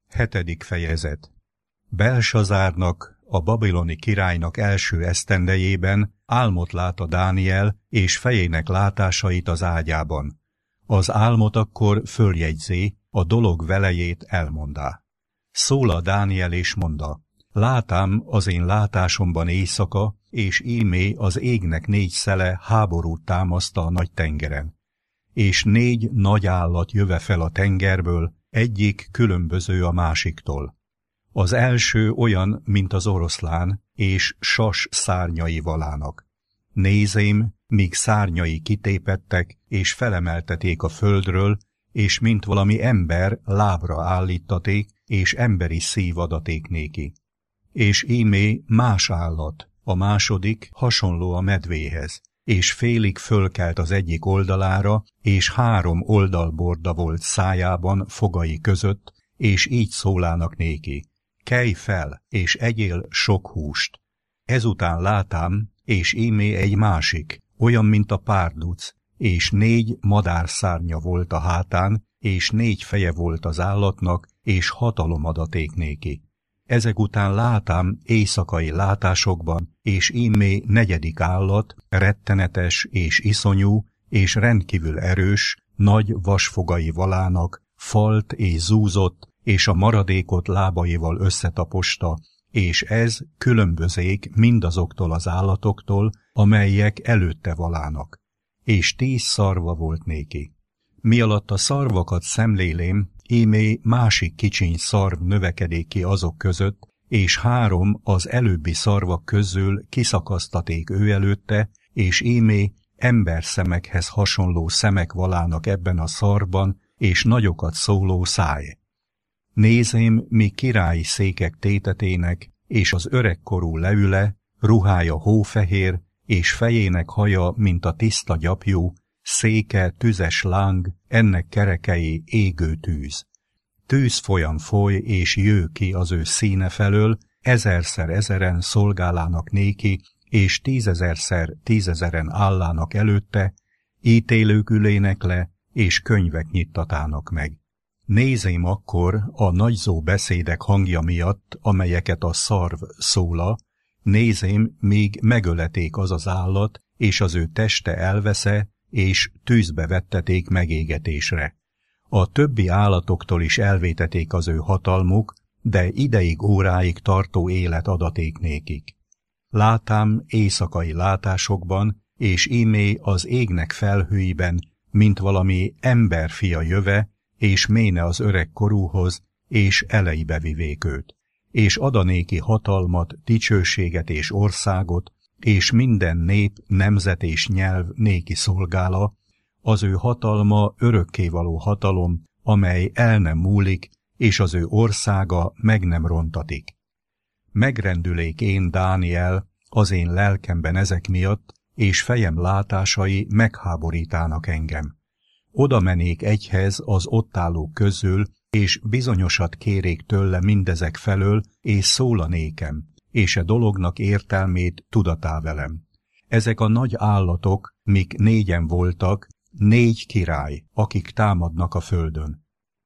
7. fejezet. Belsazárnak, a babiloni királynak első esztendejében álmot lát a Dániel, és fejének látásait az ágyában. Az álmot akkor följegyzé, a dolog velejét elmondá. Szól a Dániel és mondta: látám az én látásomban éjszaka, és ímé az égnek 4 szele háborút támaszta a nagy tengeren. És 4 nagy állat jöve fel a tengerből, egyik különböző a másiktól. Az első olyan, mint az oroszlán, és sas szárnyai valának. Nézém, míg szárnyai kitépettek, és felemelteték a földről, és mint valami ember lábra állíttaték, és emberi szív adaték néki. És ímé más állat, a második hasonló a medvéhez, és félig fölkelt az egyik oldalára, és 3 oldalborda volt szájában, fogai között, és így szólának néki: kelj fel, és egyél sok húst. Ezután látám, és ímé egy másik, olyan, mint a párduc, és 4 madárszárnya volt a hátán, és 4 feje volt az állatnak, és hatalom adaték néki. Ezek után látám éjszakai látásokban, és ímé 4. állat, rettenetes és iszonyú, és rendkívül erős, nagy vasfogai valának, falt és zúzott, és a maradékot lábaival összetaposta, és ez különbözék mindazoktól az állatoktól, amelyek előtte valának. És 10 szarva volt néki. Mi alatt a szarvakat szemlélém, ímé másik kicsiny szarv növekedék ki azok között, és 3 az előbbi szarvak közül kiszakasztaték ő előtte, és ímé emberszemekhez hasonló szemek valának ebben a szarvban, és nagyokat szóló száj. Nézém, mi királyi székek tétetének, és az öregkorú leüle, ruhája hófehér, és fejének haja, mint a tiszta gyapjú, széke tüzes láng, ennek kerekei égő tűz. Tűzfolyam foly, és jő ki az ő színe felől, 1000-szer 1000-en szolgálának néki, és 10 000-szer 10 000-en állának előtte, ítélők ülének le, és könyvek nyittatának meg. Nézém akkor a nagyzó beszédek hangja miatt, amelyeket a szarv szóla, nézém, míg megöleték az állat, és az ő teste elvesze, és tűzbe vetteték megégetésre. A többi állatoktól is elvéteték az ő hatalmuk, de ideig óráig tartó élet adaték nékik. Látám éjszakai látásokban, és ímé az égnek felhőiben, mint valami emberfia jöve, és méne az öreg korúhoz, és elejbe vivék őt, és adanéki hatalmat, dicsőséget és országot, és minden nép, nemzet és nyelv néki szolgála, az ő hatalma örökkévaló hatalom, amely el nem múlik, és az ő országa meg nem rontatik. Megrendülék én, Dániel, az én lelkemben ezek miatt, és fejem látásai megháborítának engem. Oda menék egyhez az ott állók közül, és bizonyosat kérék tőle mindezek felől, és szólanékem, és e dolognak értelmét tudatá velem. Ezek a nagy állatok, mik 4-en voltak, 4 király, akik támadnak a földön.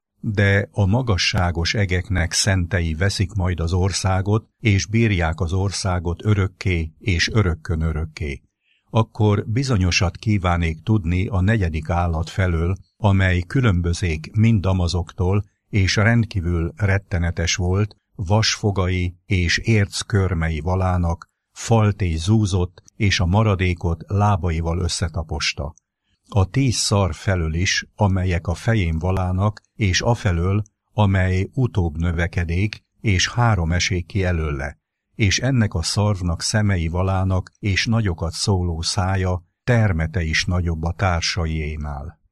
De a magasságos egeknek szentei veszik majd az országot, és bírják az országot örökké és örökkön örökké. Akkor bizonyosat kívánék tudni a 4. állat felől, amely különbözék mindamazoktól, és rendkívül rettenetes volt, vasfogai és érckörmei valának, falt és zúzott, és a maradékot lábaival összetaposta. A 10 szarv felől is, amelyek a fején valának, és afelől, amely utóbb növekedék, és 3 esék ki előle, és ennek a szarvnak szemei valának, és nagyokat szóló szája, termete is nagyobb a társaiénál.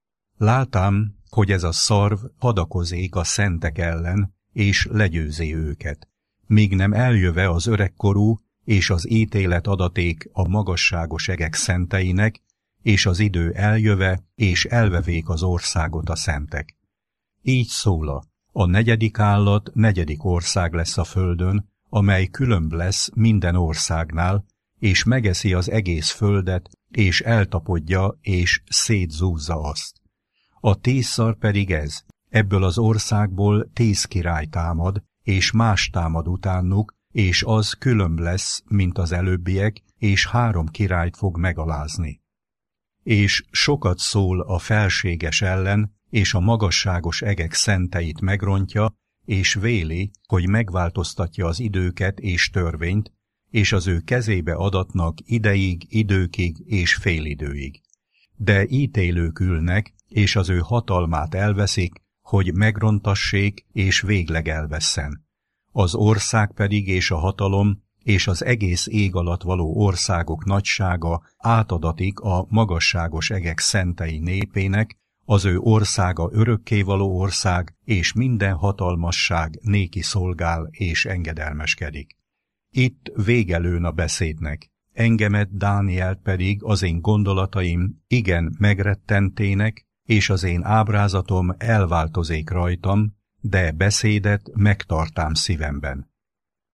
Látám, hogy ez a szarv hadakozék a szentek ellen, és legyőzi őket, míg nem eljöve az öregkorú, és az ítélet adaték a magasságos egek szenteinek, és az idő eljöve, és elvevék az országot a szentek. Így szóla, a 4. állat 4. ország lesz a földön, amely különb lesz minden országnál, és megeszi az egész földet, és eltapodja, és szétzúzza azt. A 10 szar pedig ez, Ebből az országból 10 király támad, és más támad utánuk, és az különb lesz, mint az előbbiek, és 3 királyt fog megalázni. És sokat szól a felséges ellen, és a magasságos egek szenteit megrontja, és véli, hogy megváltoztatja az időket és törvényt, és az ő kezébe adatnak ideig, időkig és félidőig. De ítélők ülnek, és az ő hatalmát elveszik, hogy megrontassék és végleg elvesszen. Az ország pedig és a hatalom és az egész ég alatt való országok nagysága átadatik a magasságos egek szentei népének, az ő országa örökkévaló ország, és minden hatalmasság néki szolgál és engedelmeskedik. Itt vége lőn a beszédnek, engemet, Dánielt pedig az én gondolataim igen megrettentének, és az én ábrázatom elváltozék rajtam, de beszédet megtartám szívemben.